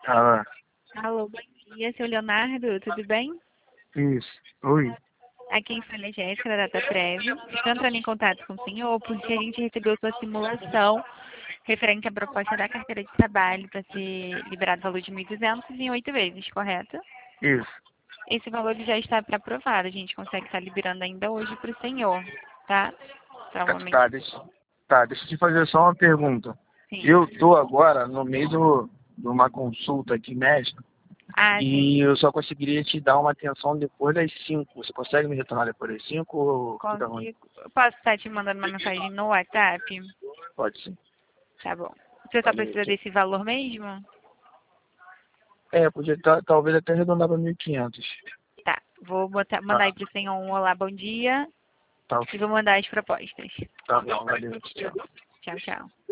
Ah, Alô, bom dia, seu Leonardo, tudo bem? isso. Oi. Aqui quem fala é Jéssica, da Data Prev. Estou entrando em contato com o senhor porque a gente recebeu sua simulação referente à proposta da carteira de trabalho para ser liberado o valor de 1.200 em 8 vezes, correto? Isso. Esse valor já está aprovado, a gente consegue estar liberando ainda hoje para o senhor, tá? Provavelmente, Deixa eu te fazer só uma pergunta. sim. Eu tô agora no meio de uma consulta aqui médica Ah, sim. e eu só conseguiria te dar uma atenção depois das 5. Você consegue me retornar depois das 5 ou fica ruim? Consigo. Posso estar te mandando uma mensagem no WhatsApp? Pode sim. Tá bom. Você só Valeu. precisa desse valor mesmo? Podia talvez até arredondar para 1.500. Tá. Vou mandar Tá, aí pro senhor um olá, bom dia. tá E ok. vou mandar as propostas. Tá bom, valeu. Tchau. Tchau, tchau.